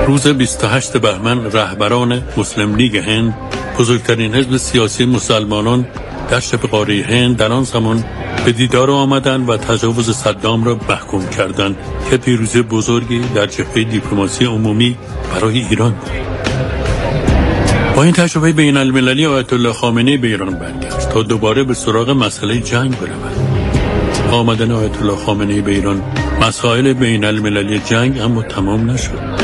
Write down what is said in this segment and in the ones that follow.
روز 28 بهمن رهبران مسلم لیگ هند، بزرگترین حزب سیاسی مسلمانان در شبه قاره هند، در آن زمان به دیدار آمدند و تجاوز صدام را محکوم کردند که پیروزی بزرگی در جبهه دیپلماسی عمومی برای ایران بود. با این تجربه بین المللی آیت الله خامنه‌ای به ایران برگشت تا دوباره به سراغ مسئله جنگ برود. آمدن آیت الله خامنه‌ای به ایران مسائل بین المللی جنگ اما تمام نشد.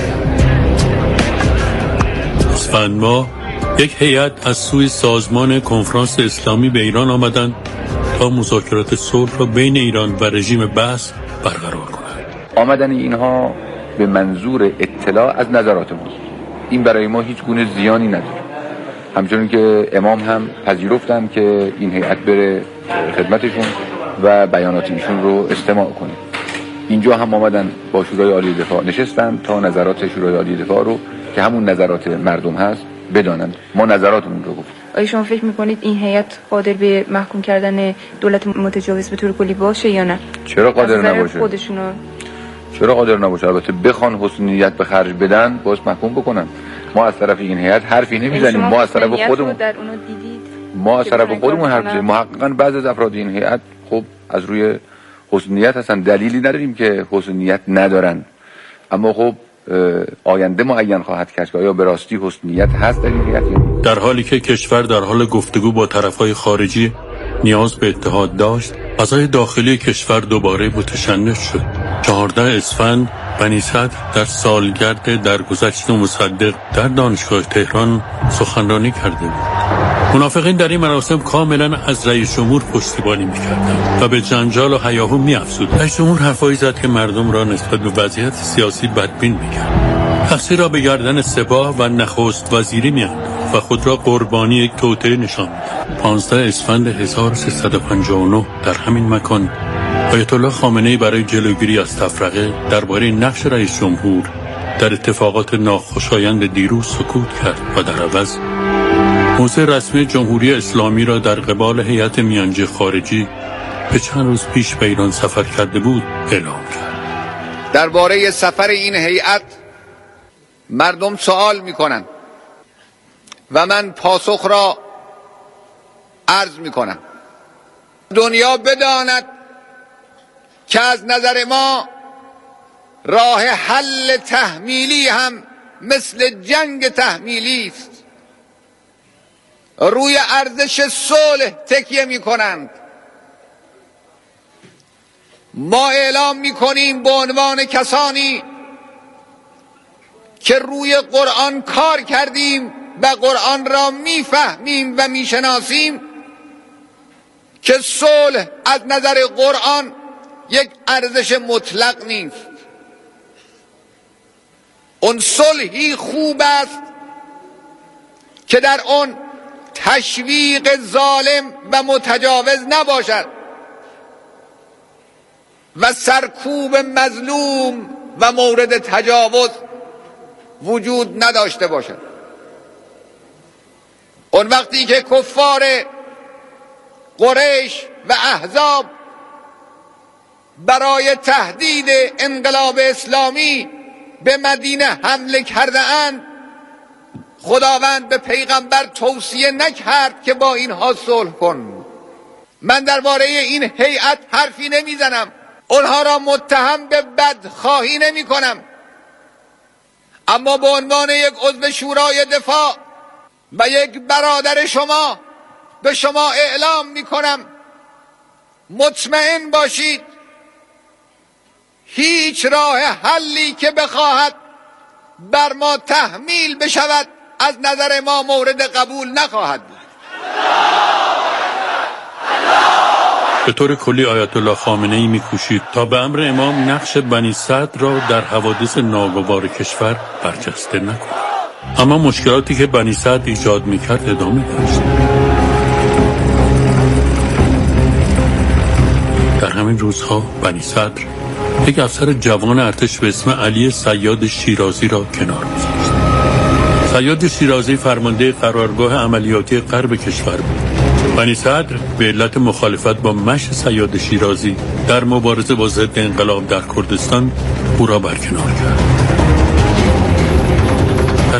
اسفند ماه یک هیئت از سوی سازمان کنفرانس اسلامی به ایران آمدند تا مذاکرات صلح را بین ایران و رژیم بعث برقرار کنند. آمدن اینها به منظور اطلاع از نظرات ما، این برای ما هیچ گونه زیانی نداره. همچنین که امام هم پذیرفتن که این هیئت بره خدمتشون و بیانات ایشون رو استماع کنه. اینجا هم آمدن با شورای عالی دفاع نشستن تا نظرات شورای عالی دفاع رو که همون نظرات مردم هست بدانند. ما نظراتمون رو گفتیم. آیا شما فکر میکنید این هیئت قادر به محکوم کردن دولت متجاوز به طور کلی باشه یا نه؟ چرا قادر نباشه؟ خودشونو چرا قادر نباشه؟ البته بخوان حسن نیت به خرج بدن باز محکوم بکنن. ما از طرف این هیئت حرفی نمیزنیم. ما از طرف خودمون حرف میزنیم. محققاً بعضی از افراد این هیئت خب از روی حسن نیت هستن. دلیلی نداریم که حسن نیت ندارن، اما خب آینده معین خواهد کرد که آیا به راستی حسن نیت هست در این هیئت. در حالی که کشور در حال گفتگو با طرفهای خارجی نیاز به اتحاد داشت، فضای داخلی کشور دوباره متشنج شد. 14 اسفند بنی صدر در سالگرد درگذشت مصدق در دانشگاه تهران سخنرانی کرده بود. منافقین در این مراسم کاملا از رئیس جمهور پشتیبانی می‌کردند و به جنجال و هیاهو می‌افزودند. رئیس جمهور حرفایی زد که مردم را نسبت به وضعیت سیاسی بدبین می‌کرد. تقصیر را به گردن سپاه و نخست وزیری می‌انداخت و خود را قربانی یک توطئه نشان می‌داد. 15 اسفند 1359 در همین مکان آیت الله خامنه‌ای برای جلوگیری از تفرقه درباره نقش رئیس جمهور در اتفاقات ناخوشایند دیروز سکوت کرد و در عوض موضع رسمی جمهوری اسلامی را در قبال هیئت میانجی خارجی به چند روز پیش به ایران سفر کرده بود اعلام کرد. درباره سفر این هیئت مردم سوال می‌کنند و من پاسخ را عرض می‌کنم. دنیا بداند که از نظر ما راه حل تحمیلی هم مثل جنگ تحمیلی است. روی ارزش صلح تکیه می کنند. ما اعلام می کنیم به عنوان کسانی که روی قرآن کار کردیم و قرآن را می فهمیم و می شناسیم که صلح از نظر قرآن یک ارزش مطلق نیست. اون صلحی خوب است که در اون تشویق ظالم و متجاوز نباشد و سرکوب مظلوم و مورد تجاوز وجود نداشته باشد. اون وقتی که کفار قریش و احزاب برای تهدید انقلاب اسلامی به مدینه حمله کرده اند، خداوند به پیغمبر توصیه نکرد که با اینها صلح کن. من درباره این هیئت حرفی نمیزنم، اونها را متهم به بدخواهی نمی کنم، اما به عنوان یک عضو شورای دفاع و یک برادر شما به شما اعلام می کنم مطمئن باشید هیچ راه حلی که بخواهد بر ما تحمیل بشود از نظر ما مورد قبول نخواهد بود. به طور کلی آیت الله خامنه‌ای می‌کوشید تا به امر امام نقش بنی صدر را در حوادث ناگوار کشور برجسته نکند. اما مشکلاتی که بنی صدر ایجاد می‌کرد ادامه داشت. در همین روزها بنی صدر یک افسر جوان ارتش به اسم علی صیاد شیرازی را کنار گذاشت. صیاد شیرازی فرمانده قرارگاه عملیاتی غرب کشور بود. بنی صدر به علت مخالفت با مشی صیاد شیرازی در مبارزه با ضد انقلاب در کردستان او را برکنار کرد.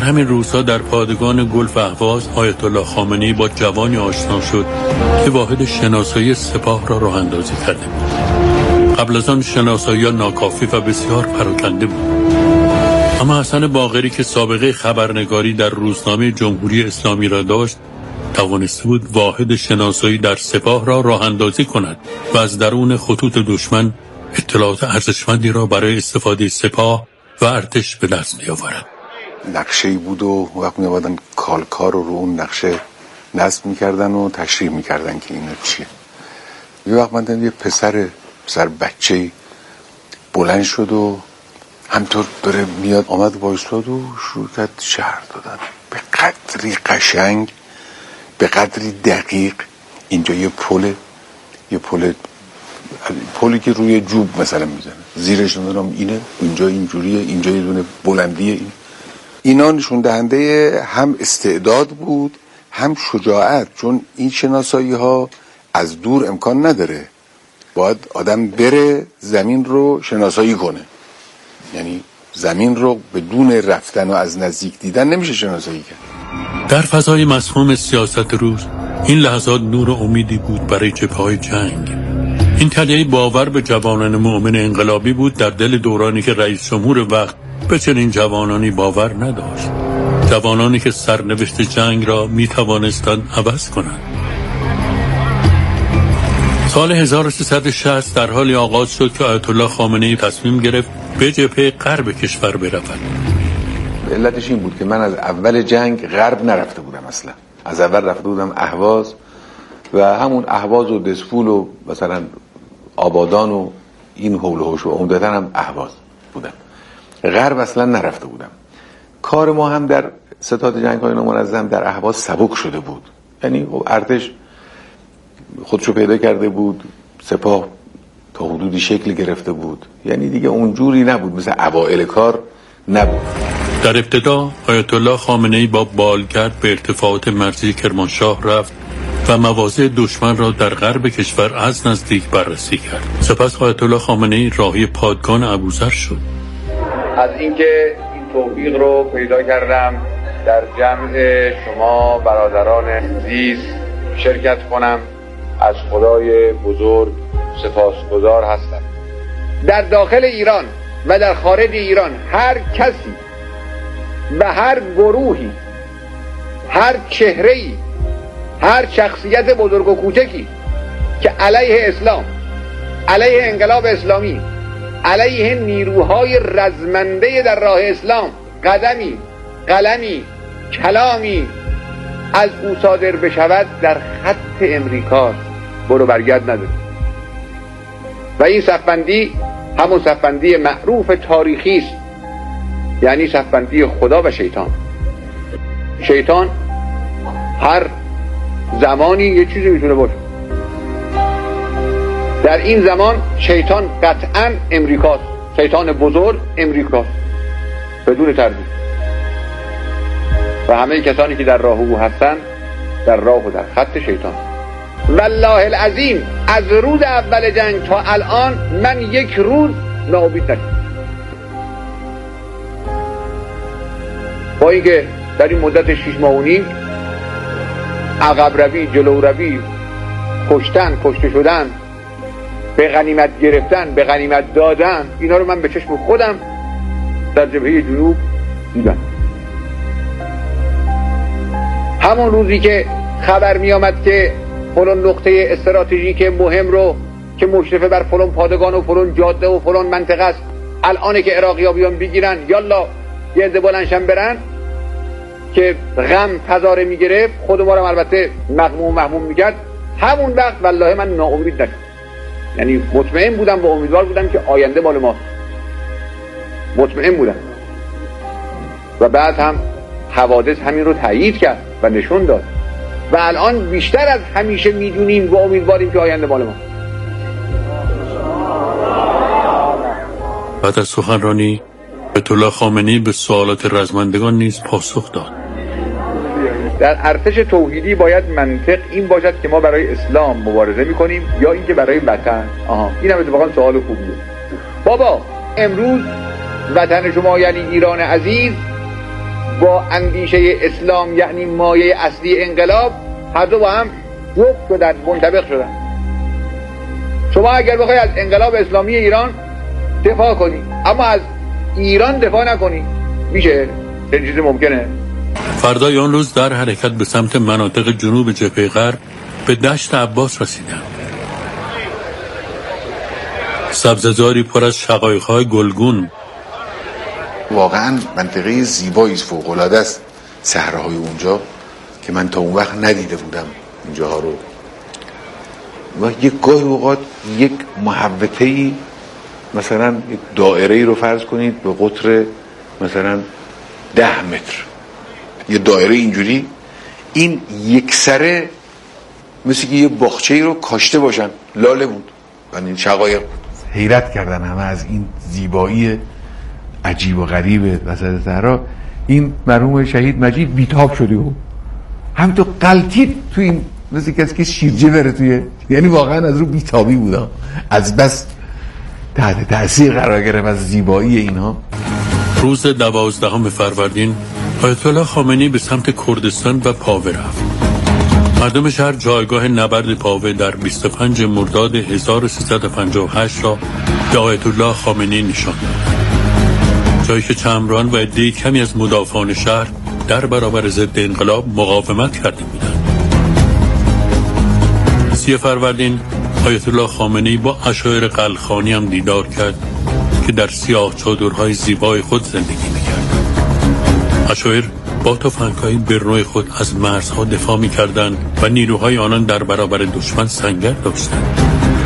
همین روزها در پادگان گلف اهواز آیت الله خامنه‌ای با جوانی آشنا شد که واحد شناسایی سپاه را راه اندازی کرده بود. قبل از آن شناسایی ناکافی و بسیار پراکنده بود. اما حسن باقری که سابقه خبرنگاری در روزنامه جمهوری اسلامی را داشت، توانسته بود واحد شناسایی در سپاه را راه اندازی کند و از درون خطوط دشمن اطلاعات ارزشمندی را برای استفاده سپاه و ارتش به دست بیاورد. نقشه‌ای بود و وقت می‌آوردن کالکار رو اون نقشه نصب می‌کردن و تشریح می‌کردن که اینا چیه. یه وقت من دیدم یه پسر بچه‌ای بلند شد و همطور داره میاد آمد وایساد و شروع کرد شرح دادن به قدری قشنگ، به قدری دقیق. اینجا یه پلی که روی جوب مثلا میزنه، زیرش ندارم اینه، اینجا اینجوریه، اینجا یه دونه بلندیه. اینا نشون دهنده هم استعداد بود هم شجاعت، چون این شناسایی ها از دور امکان نداره، باید آدم بره زمین رو شناسایی کنه. یعنی زمین رو بدون رفتن و از نزدیک دیدن نمیشه شناسایی کرد. در فضای مسموم سیاست روز این لحظات نور و امیدی بود برای جبهه‌های جنگ. این تلیه باور به جوانان مؤمن انقلابی بود در دل دورانی که رئیس جمهور وقت به چنین جوانانی باور نداشت. جوانانی که سرنوشت جنگ را می توانستند عوض کنند. سال 1360 در حالی آغاز شد که آیت الله خامنه‌ای تصمیم گرفت به جبهه غرب کشور برود. علتش این بود که من از اول جنگ غرب نرفته بودم اصلا. از اول رفته بودم اهواز و همون اهواز و دسفول و مثلا آبادان و این حول و حوش و عمدتاً هم اهواز بودم. غرب اصلا نرفته بودم. کار ما هم در ستاد جنگ‌های نامنظم در اهواز سبک شده بود. یعنی ارتش خودشو پیدا کرده بود، سپاه تا حدودی شکل گرفته بود، یعنی دیگه اونجوری نبود، مثل اوائل کار نبود. در ابتدا آیت الله خامنه‌ای با بالگرد به ارتفاعات مرزی کرمانشاه رفت و مواضع دشمن را در غرب کشور از نزدیک بررسی کرد. سپس آیت الله خامنه‌ای راهی پادگان ابوذر شد. از اینکه این توفیق رو پیدا کردم در جمع شما برادران عزیز شرکت کنم، از خدای بزرگ سپاسگزار هستم. در داخل ایران و در خارج ایران هر کسی و هر گروهی، هر چهره‌ای، هر شخصیت بزرگ و کوچکی که علیه اسلام، علیه انقلاب اسلامی، علیه نیروهای رزمنده در راه اسلام قدمی، قلمی، کلامی از او صادر بشود در خط امریکا برو برگرد نداره. و این صفبندی همون صفبندی معروف تاریخی است، یعنی صفبندی خدا و شیطان. شیطان هر زمانی یه چیزی میتونه باشه. در این زمان شیطان قطعا امریکاست، شیطان بزرگ امریکاست بدون تردید. و همه کسانی که در راه او هستند در راه و در خط شیطان. والله العظیم از روز اول جنگ تا الان من یک روز ناامید نشدم. با اینکه در این مدت 6 ماه و نیم عقب روی، جلو روی، کشتن، کشته شدن، به غنیمت گرفتن، به غنیمت دادن، اینا رو من به چشم خودم در جبهه جنوب دیدم. همون روزی که خبر می آمد که فلان نقطه استراتژیک مهم رو که مشرف بر فلان پادگان و فلان جاده و فلان منطقه است الانه که عراقی‌ها بیان بگیرن، یالا یه عده بلندشن برن، که غم تظاهر می گرفت، خود ما رو البته مغموم می کرد. همون وقت والله من ناامید نشدم، یعنی مطمئن بودم و امیدوار بودم که آینده مال ماست، مطمئن بودم. و بعد هم حوادث همین رو تایید کرد و نشون داد و الان بیشتر از همیشه میدونیم و امیدواریم که آینده مال ماست. بعد از سخنرانی آیت الله خامنه‌ای به سوالات رزمندگان نیز پاسخ داد. در ارتش توحیدی باید منطق این باشد که ما برای اسلام مبارزه میکنیم یا اینکه برای وطن. این هم اتفاقا سوال خوبیه. بابا امروز وطن شما یعنی ایران عزیز با اندیشه اسلام یعنی مایه اصلی انقلاب، هر دو با هم جفت شدن، منطبق شدن. شما اگر بخوای از انقلاب اسلامی ایران دفاع کنی اما از ایران دفاع نکنی، میشه؟ این چیزی ممکنه؟ فردای آن روز در حرکت به سمت مناطق جنوب جبهه غرب به دشت عباس رسیدند. سبززاری پر از شقایق‌های گلگون. واقعا منطقه زیبایی است، فوق‌العاده است صحراهای اونجا که من تا اون وقت ندیده بودم اونجاها رو. و یک گاهی اوقات یک محوطه‌ای، مثلا یک دایره‌ای رو فرض کنید به قطر مثلا 10 متر، یه دایره اینجوری، این یک سره مثل که یه باغچه‌ای رو کاشته باشن، لاله بود و این شقایق. حیرت کردن همه از این زیبایی عجیب و غریب وسط صحرا. این مرحوم شهید مجید بیتاب شده و همینطور قلتید تو این، مثل کسی که شیرجه بره توی، یعنی واقعا از رو بیتابی بودا، از بس تحت تأثیر قرار گرفت از زیبایی اینها. روز 12 فروردین آیت الله خامنه‌ای به سمت کردستان و پاوه رفت. مردم شهر جایگاه نبرد پاوه در 25 مرداد 1358 را به آیت الله خامنه‌ای نشان داد. جایی که چمران و عده‌ای کمی از مدافعان شهر در برابر ضد انقلاب مقاومت کرده بودند. 30 فروردین آیت الله خامنه‌ای با عشایر قلخانی هم دیدار کرد که در سیاه چادرهای زیبای خود زندگی می‌کردند. عشایر با تفنگ‌های برنوی خود از مرزها دفاع می‌کردند و نیروهای آنان در برابر دشمن سنگر داشتند.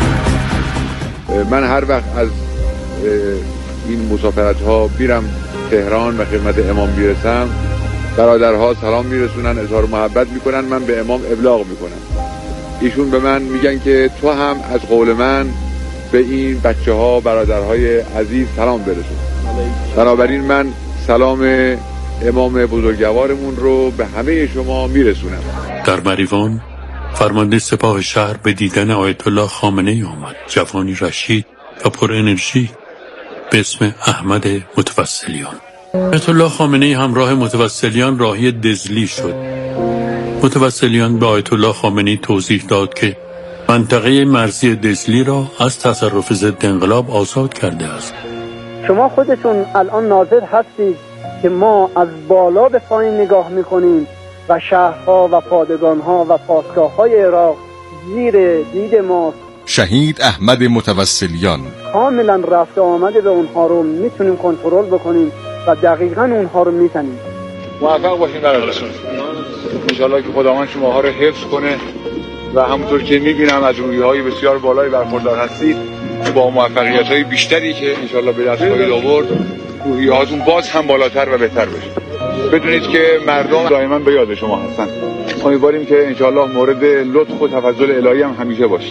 من هر وقت از این مسافرت‌ها میرم تهران و خدمت امام میرسم، برادرها سلام میرسونن، اظهار محبت میکنن، من به امام ابلاغ میکنم. ایشون به من میگن که تو هم از قول من به این بچه‌ها برادرهای عزیز سلام برسون. بنابراین من سلام امام بزرگوارمون رو به همه شما میرسونم. در مریوان فرمانده سپاه شهر به دیدن آیت الله خامنه‌ای آمد. جوانی رشید و پر انرژی به اسم احمد متوسلیان. آیت الله خامنه‌ای همراه متوسلیان راهی دزلی شد. متوسلیان به آیت الله خامنه‌ای توضیح داد که منطقه مرزی دزلی را از تصرف ضد انقلاب آزاد کرده است. شما خودتون الان ناظر هستید که ما از بالا به پایین نگاه میکنیم و شهرها و پادگانها و پاسگاه‌های عراق زیر دید ماست. شهید احمد متوسلیان کاملا رفت آمده به اونها رو میتونیم کنترل بکنیم و دقیقاً اونها رو میتنیم. موفق باشین برادران. انشالله که خداوند شماها رو حفظ کنه و همونطور که میبینم از روحیه‌های بسیار بالایی برخوردار هستید، با موفقیت‌های بیشتری که انشالله به دست خواهید آورد، روحیه‌هاتون باز هم بالاتر و بهتر بشه. بدونید که مردم دائما به یاد شما هستن. امیدواریم که انشالله مورد لطف و تفضل الهی هم همیشه باشید.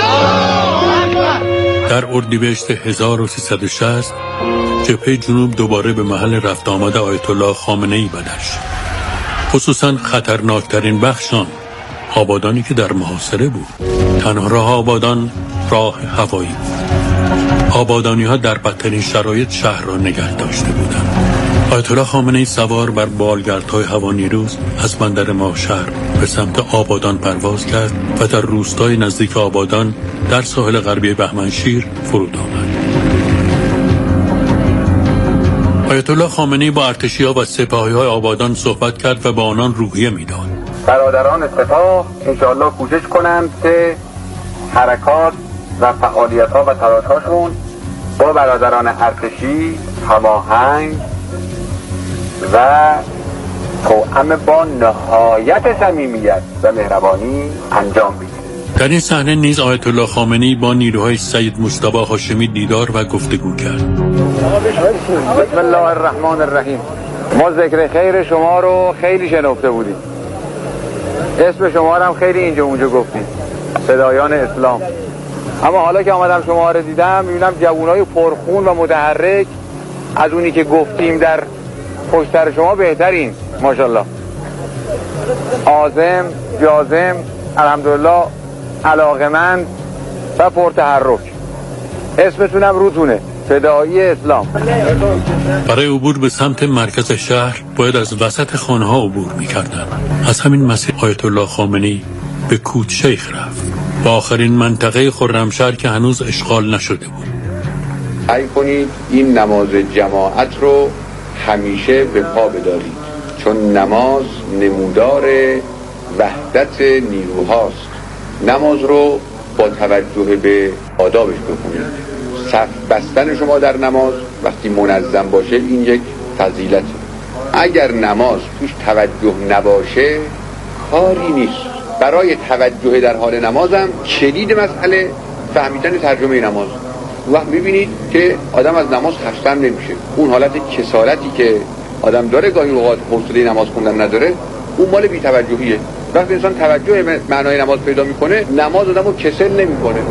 در اردیبهشت 1360 جبهه جنوب دوباره به محل رفت آمد آیت الله خامنه‌ای بدل شد. خصوصا خطرناکترین بخش آن آبادانی که در محاصره بود. تنها راه آبادان راه هوایی بود. آبادانی ها در بدترین شرایط شهر را نگه داشته بودند. آیت الله خامنه‌ای سوار بر بالگردهای هوانیروز از بندر ماهشهر به سمت آبادان پرواز کرد و در روستای نزدیک آبادان در ساحل غربی بهمنشیر فرود آمد. آیت الله خامنه‌ای با ارتشی‌ها و سپاهی‌های آبادان صحبت کرد و با آنان روحیه می‌داد. برادران سپاه انشاءالله کوشش کنند که حرکات و فعالیت‌ها و تلاش‌هاشون با برادران ارتشی هماهنگ و توأم با نهایت صمیمیت و مهربانی انجام بگیرد. در این صحنه نیز آیت الله خامنه‌ای با نیروهای سید مجتبی هاشمی دیدار و گفتگو کرد. بسم الله الرحمن الرحیم. ما ذکر خیر شما رو خیلی شنفته بودیم، اسم شما رو هم خیلی اینجا اونجا گفتیم، فدایان اسلام. اما حالا که آمدم شما رو دیدم میبینم جوانای پرخون و متحرک از اونی که گفتیم در پشتر شما بهترین، ماشاءالله. عازم، جازم، الحمدلله، علاقمند و پرتحرک. اسمتونم روتونه. فدایی اسلام. برای عبور به سمت مرکز شهر باید از وسط خانه‌ها عبور می‌کردند. از همین مسیر آیت الله خامنه‌ای به کوتشیخ رفت، با آخرین منطقه خرمشهر که هنوز اشغال نشده بود. سعی کنید این نماز جماعت رو همیشه به پا بدارید، چون نماز نمودار وحدت نیروهاست. نماز رو با توجه به آدابش بخونید. صف بستن شما در نماز وقتی منظم باشه این یک فضیلته. اگر نماز توش توجه نباشه کاری نیست. برای توجه در حال نمازم کلید مسئله فهمیدن ترجمه نماز. وقت میبینید که آدم از نماز خستم نمیشه. اون حالت کسالتی که آدم داره گاهی اوقات حوصله نماز خوندن نداره، اون مال بی‌توجهیه. وقتی انسان توجه به معنای نماز پیدا میکنه، نماز آدمو کسل نمیکنه.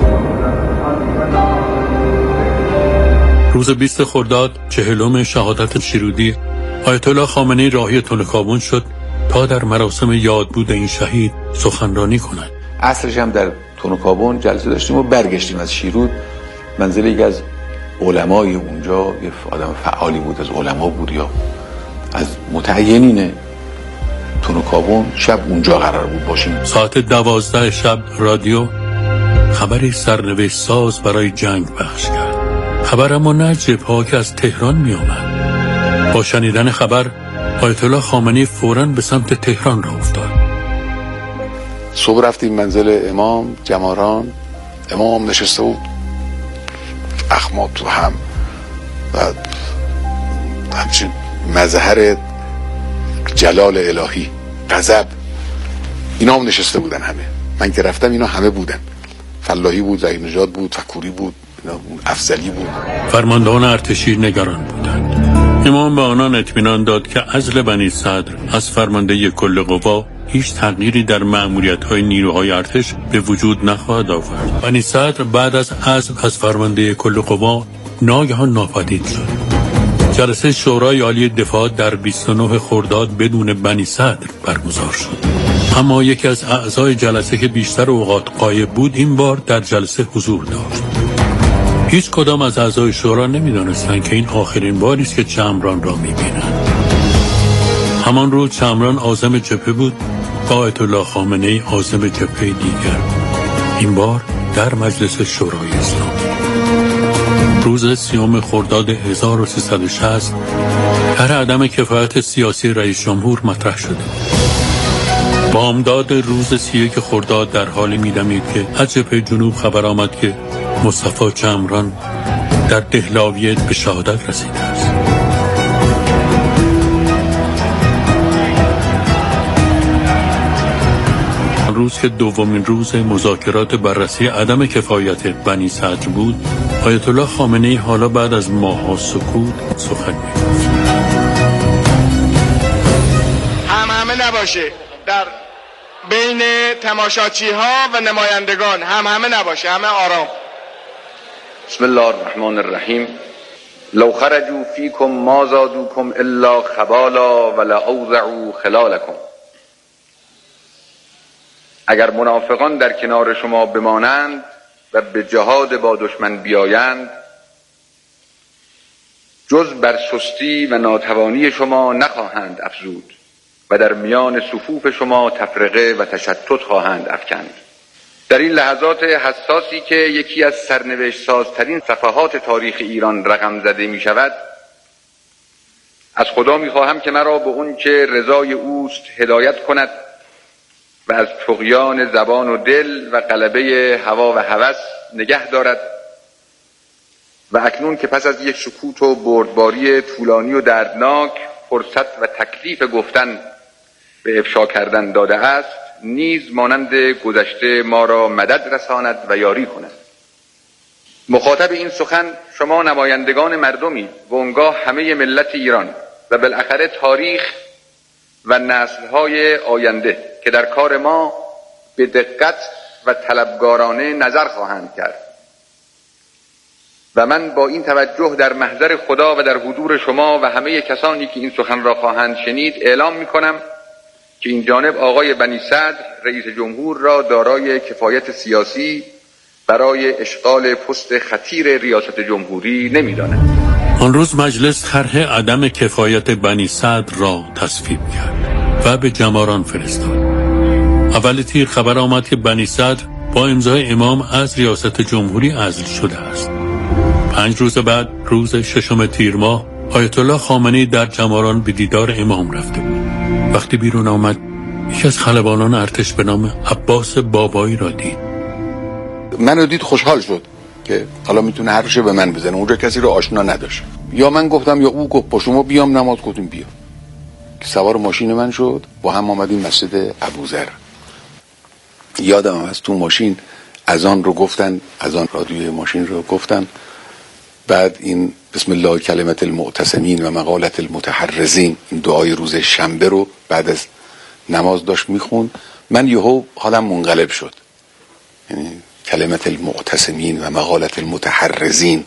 روز 20 خرداد 40م شهادت شیرودی، آیت الله خامنه‌ای راهی تنکابون شد تا در مراسم یادبود این شهید سخنرانی کند. عصرش هم در تنکابون جلسه داشتیم و برگشتیم از شیرود. منزل یکی از علمای اونجا، یه آدم فعالی بود، از علما بود یا از متعینین تنکابون. شب اونجا قرار بود باشیم. ساعت 12 شب رادیو خبری سرنوشت ساز برای جنگ پخش کرد. خبر اما نه جبهه‌ها که از تهران می آمد. با شنیدن خبر آیت الله خامنه‌ای فوراً به سمت تهران را افتاد. صبح رفتیم منزل امام جماران. امام نشسته بود، اخمات تو هم و همچین مظهر جلال الهی، غضب، اینا هم نشسته بودن همه. من که رفتم اینا همه بودن. فلاحی بود، ظهیر نژاد بود، فکوری بود، افضلی بود. فرماندهان ارتشی نگران بودند. امام به آنان اطمینان داد که عزل بنی صدر از فرمانده کل قوا هیچ تغییری در مأموریت‌های نیروهای ارتش به وجود نخواهد آورد. بنی صدر بعد از عزل از فرمانده کل قوا ناگهان ناپدید شد. جلسه شورای عالی دفاع در 29 خرداد بدون بنی صدر برگزار شد. اما یکی از اعضای جلسه که بیشتر اوقات غایب بود این بار در جلسه حضور داشت. هیچ کدام از اعضای شورا نمی‌دانستند که این آخرین باری است که چمران را می‌بینند. همان روز چمران عازم جبهه بود، با آیت الله خامنه‌ای عازم جبهه دیگر، این بار در مجلس شورای اسلامی. روز 30 خرداد 1360 طرح عدم کفایت سیاسی رئیس جمهور مطرح شده. بامداد روز 31 خرداد در حالی می‌دمید که از جبهه جنوب خبر آمد که مصطفی چمران در دهلاویه به شهادت رسیده است. روز که دومین روز مذاکرات بررسی عدم کفایت بنی صدر بود، آیت الله خامنه‌ای حالا بعد از ماه‌ها سکوت سخن می‌گفت. همه نباشه در بین تماشاچی‌ها و نمایندگان، همه نباشه، همه آرام. بسم الله الرحمن الرحیم. لو خرجوا فیکم ما زادوکم الا خبالا ولأوضعوا خلالکم. اگر منافقان در کنار شما بمانند و به جهاد با دشمن بیایند، جز بر سستی و ناتوانی شما نخواهند افزود و در میان صفوف شما تفرقه و تشتت خواهند افکند. در این لحظات حساسی که یکی از سرنوشت سازترین صفحات تاریخ ایران رقم زده می شود، از خدا می خواهم که مرا به اون که رضای اوست هدایت کند و از طغیان زبان و دل و غلبه هوا و هوس نگه دارد و اکنون که پس از یک سکوت و بردباری طولانی و دردناک فرصت و تکلیف گفتن به افشا کردن داده است، نیز مانند گذشته ما را مدد رساند و یاری کند. مخاطب این سخن شما نمایندگان مردمی و اونگاه همه ملت ایران و بالاخره تاریخ و نسل‌های آینده که در کار ما به دقت و طلبگارانه نظر خواهند کرد. و من با این توجه در محضر خدا و در حضور شما و همه کسانی که این سخن را خواهند شنید اعلام می‌کنم که این جانب آقای بنی صدر رئیس جمهور را دارای کفایت سیاسی برای اشغال پست خطیر ریاست جمهوری نمی‌دانند. آن روز مجلس طرح عدم کفایت بنی صدر را تصویب کرد و به جماران فرستاد. اول تیر خبر آمد که بنی صدر با امضای امام از ریاست جمهوری عزل شده است. 5 روز بعد روز 6 تیر ماه آیت الله خامنه‌ای در جماران به دیدار امام رفته بود. وقتی بیرون آمد یکی از خلبانان ارتش به نام عباس بابایی را دید. منو دید خوشحال شد که حالا میتونه حرفشو به من بزنه. اونجا کسی رو آشنا نداشت. یا من گفتم یا او گفت با شما بیام نماز گفتیم بیا. که سوار ماشین من شد، با هم آمدیم مسجد ابوذر. یادم از تو ماشین اذان رو گفتن، اذان رادیوی ماشین رو گفتن. بعد این بسم الله کلمت المعتصمین و مقالت المتحرزین، این دعای روز شنبه رو بعد از نماز داشت میخوند. من یهو حالم منقلب شد. یعنی کلمت المعتصمین و مقالت المتحرزین،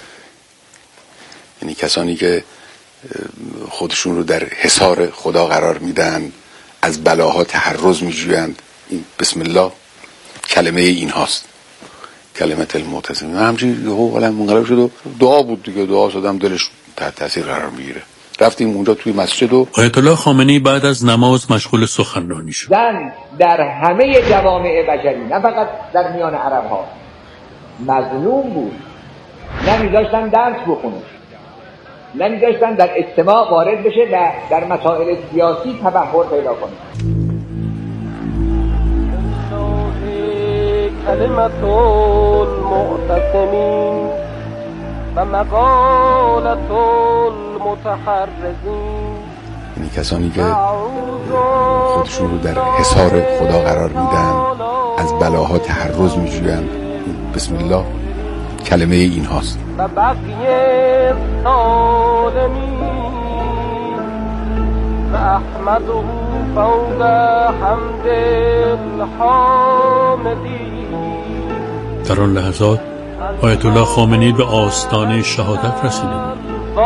یعنی کسانی که خودشون رو در حصار خدا قرار میدن، از بلاها تحرز میجویند. این بسم الله کلمه این هاست، کلمت المعتصمین. همچنین یهو حالم منقلب شد و دعا بود دیگه. دعا شدم دلش تحت تاثیر قرار میگیره. رفتیم اونجا توی مسجد و آیت الله خامنه‌ای بعد از نماز مشغول سخنرانی شد. زن در همه جوامع بشری، نه فقط در میان عرب ها، مظلوم بود. نمیذاشتن درس بخونه، نمیذاشتن در اجتماع وارد بشه و در مسائل سیاسی تبحر پیدا کنه. کلمت المعتصمین و مقالت المتحرزین، یعنی کسانی که خودشون رو در حصار خدا قرار میدن، از بلاها تحرز میجویند. بسم الله کلمه این هاست. و بقیه سالمین و احمده فوق حمد الحامدین. در آن لحظات آیت الله خامنه‌ای به آستانه شهادت رسیده بود.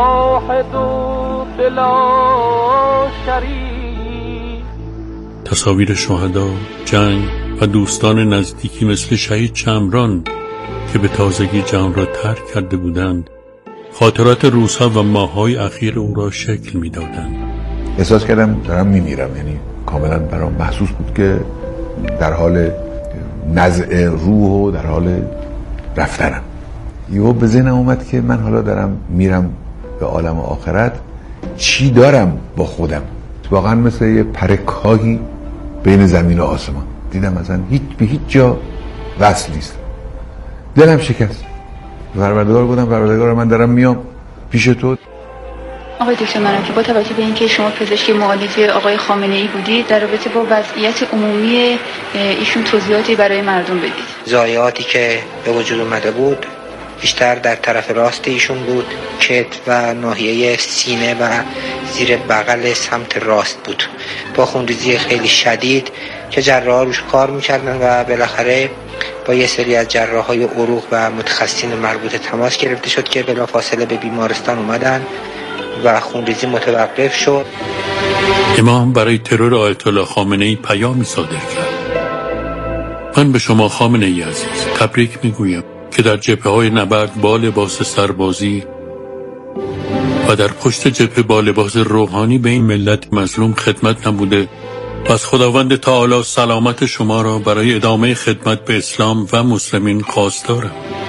تصاویر شهدا، جنگ و دوستان نزدیکی مثل شهید چمران که به تازگی جهان را ترک کرده بودند، خاطرات روزها و ماه‌های اخیر او را شکل می‌دادند. احساس کردم دارم میمیرم. یعنی کاملا برام محسوس بود که در حال نزع روح و در حال رفتنم. یهو به ذهنم اومد که من حالا دارم میرم به عالم آخرت، چی دارم با خودم؟ واقعا مثل یه پرکاهی بین زمین و آسمان. دیدم مثلا به هیچ جا وصل نیست. دلم شکست. پروردگار گفتم پروردگار من دارم میام پیش تو. آقای دکتر مناکی، با توجه به اینکه شما پزشک معالج آقای خامنه‌ای بودید، در رابطه با وضعیت عمومی ایشون توضیحاتی برای مردم بدید. ضایعاتی که به وجود اومده بود بیشتر در طرف راست ایشون بود، کتف و ناحیه سینه و زیر بغل سمت راست بود، با خونریزی خیلی شدید که جراحا روش کار میکردن و بالاخره با یه سری از جراحای عروق و متخصصین مربوطه تماس گرفته شد که بلافاصله به بیمارستان اومدن و خونریزی متوقف شد. امام برای ترور آیت الله خامنه‌ای پیامی صادر کرد. من به شما خامنه‌ای عزیز تبریک میگویم که در جبهه‌های نبرد با لباس سربازی و در پشت جبهه با لباس روحانی به این ملت مظلوم خدمت نموده و از خداوند تعالی سلامت شما را برای ادامه خدمت به اسلام و مسلمین خواستارم.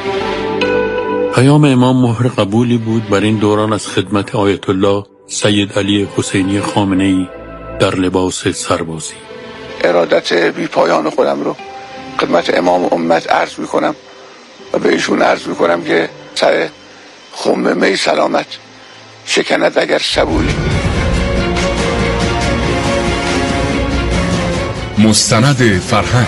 پیام امام مهر قبولی بود بر این دوران از خدمت آیت الله سید علی حسینی خامنه‌ای در لباس سربازی. ارادت بی پایان خودم رو خدمت امام امت عرض میکنم و به ایشون عرض میکنم که سر خم می سلامت شکند اگر صبوری. مستند فرهنگ.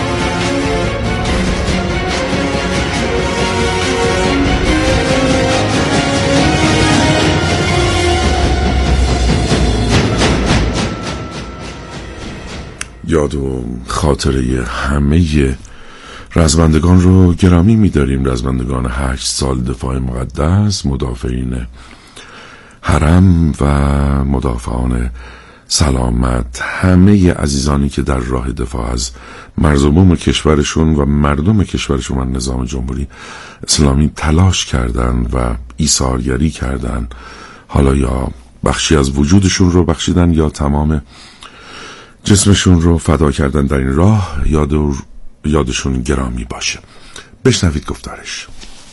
یاد و خاطره همه رزمندگان رو گرامی می‌داریم. رزمندگان 8 سال دفاع مقدس، مدافعین حرم و مدافعان سلامت همه عزیزانی که در راه دفاع از مرز و بوم کشورشون و مردم کشورشون و نظام جمهوری اسلامی تلاش کردن و ایثارگری کردن، حالا یا بخشی از وجودشون رو بخشیدن یا تمام جسمشون رو فدا کردن در این راه، یادشون گرامی باشه. بشنوید گفتارش.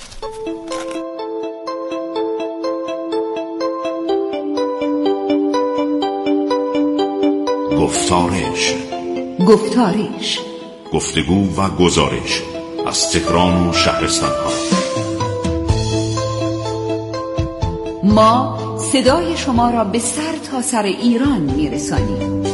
گفتارش گفتگو و گزارش از تهران و شهرستان‌ها. ما صدای شما را به سر تا سر ایران میرسانیم.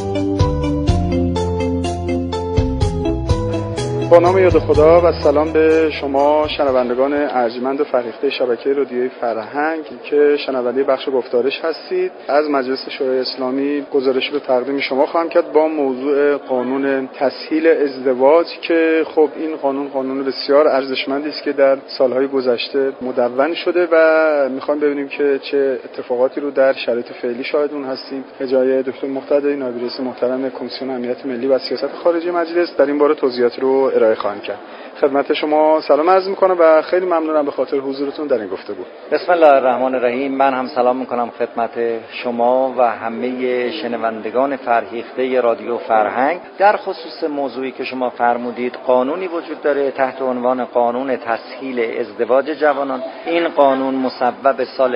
با نام یاد خدا و سلام به شما شنوندگان ارجمند و فرهیخته شبکه رادیویی فرهنگ که شنونده بخش گفتارش هستید. از مجلس شورای اسلامی گزارشی رو تقدیم شما خواهم کرد با موضوع قانون تسهیل ازدواج که خب این قانون بسیار ارزشمندی است که در سالهای گذشته مدون شده و میخوایم ببینیم که چه اتفاقاتی رو در شرایط فعلی شاهد اون هستیم. به جای دکتر مقتدی نایب رئیس محترم کمیسیون امنیت ملی و سیاست خارجی مجلس در این باره توضیحات رو ارائه خواهم کرد. خدمت شما سلام عرض میکنم و خیلی ممنونم به خاطر حضورتون در این گفتگو. بسم الله الرحمن الرحیم. من هم سلام میکنم خدمت شما و همه شنوندگان فرهیخته رادیو فرهنگ. در خصوص موضوعی که شما فرمودید، قانونی وجود داره تحت عنوان قانون تسهیل ازدواج جوانان. این قانون مصوب سال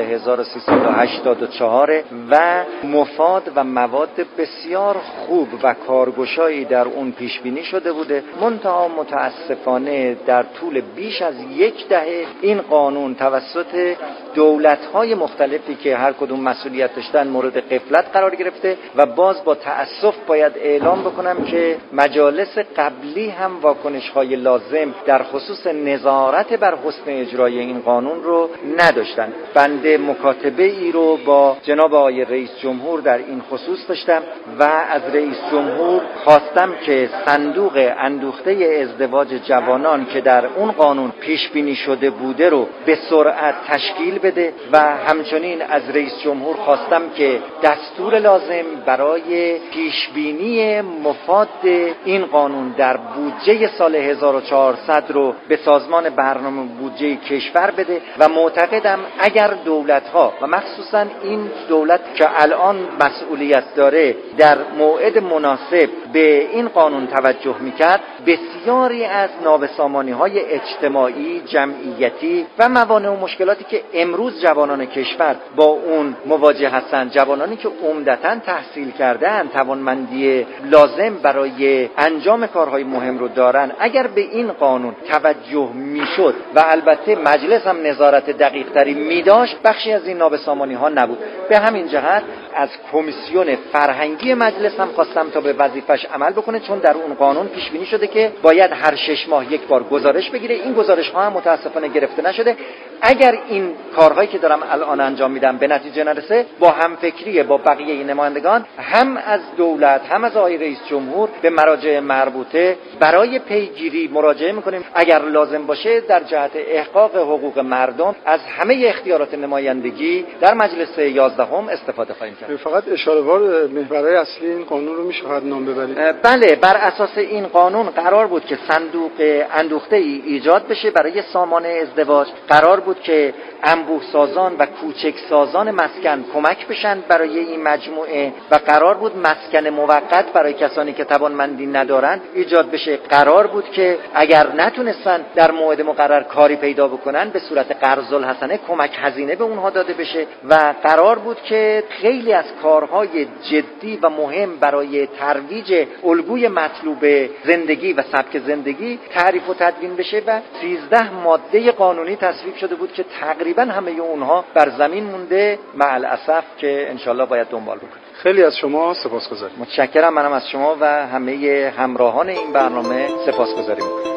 1384 و مفاد و مواد بسیار خوب و کارگشایی در اون پیش بینی شده بوده. منتها متاسفانه در طول بیش از یک دهه این قانون توسط دولت‌های مختلفی که هر کدوم مسئولیت داشتن مورد غفلت قرار گرفته و باز با تأسف باید اعلام بکنم که مجالس قبلی هم واکنش‌های لازم در خصوص نظارت بر حسن اجرای این قانون رو نداشتن. بنده مکاتبه ای رو با جناب آقای رئیس جمهور در این خصوص داشتم و از رئیس جمهور خواستم که صندوق اندوخته ازدواج جوانان که در اون قانون پیش بینی شده بوده رو به سرعت تشکیل بده و همچنین از رئیس جمهور خواستم که دستور لازم برای پیش بینی مفاد این قانون در بودجه سال 1400 رو به سازمان برنامه بودجه کشور بده و معتقدم اگر دولت‌ها و مخصوصا این دولت که الان مسئولیت داره در موعد مناسب به این قانون توجه میکرد، بسیاری از نابسامانی‌های اجتماعی، جمعیتی و موانع و مشکلاتی که امروز جوانان کشور با اون مواجه هستند، جوانانی که عمدتاً تحصیل کردن، توانمندی لازم برای انجام کارهای مهم رو دارن، اگر به این قانون توجه میشد و البته مجلس هم نظارت دقیق‌تری می‌داشت، بخشی از این نابسامانی‌ها نبود. به همین جهت از کمیسیون فرهنگی مجلس هم خواستم تا به وظیفش عمل بکنه، چون در اون قانون پیش بینی شده که باید هر 6 ماه یک بار گزارش بگیره. این گزارش ها هم متاسفانه گرفته نشده. اگر این کارهایی که دارم الان انجام میدم به نتیجه نرسه، با همفکری با بقیه نمایندگان هم از دولت هم از آقای رئیس جمهور به مراجع مربوطه برای پیگیری مراجعه میکنیم. اگر لازم باشه در جهت احقاق حقوق مردم از همه اختیارات نمایندگی در مجلس 11 استفاده خواهیم کرد. فقط اشاره‌وار محورهای اصلی این قانون رو میشه نام ببرید؟ بله، بر اساس این قانون قرار بود که صندوق اندوخته ای ایجاد بشه برای سامان ازدواج. قرار بود که انبوه سازان و کوچک سازان مسکن کمک بشن برای این مجموعه و قرار بود مسکن موقت برای کسانی که توانمندی ندارن ایجاد بشه. قرار بود که اگر نتونستن در موعد مقرر کاری پیدا بکنن به صورت قرض الحسنه کمک هزینه به اونها داده بشه و قرار بود که خیلی از کارهای جدی و مهم برای ترویج الگوی مطلوب زندگی و سبک زندگی تعریف و تدوین بشه و 13 ماده قانونی تصویب شده بود که تقریبا همه اونها بر زمین مونده، مع الاسف که انشالله باید دنبال بکنیم. خیلی از شما سپاسگزارم. متشکرم. منم از شما و همه همراهان این برنامه سپاسگزاری میکنم.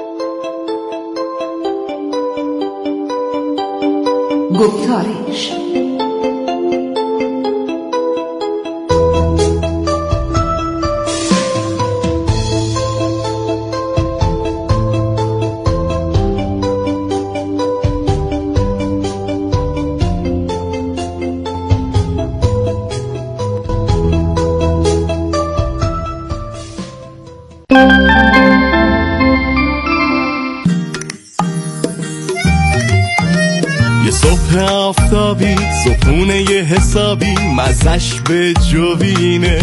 گفتارش نمونه یه حسابی مزش به جوینه.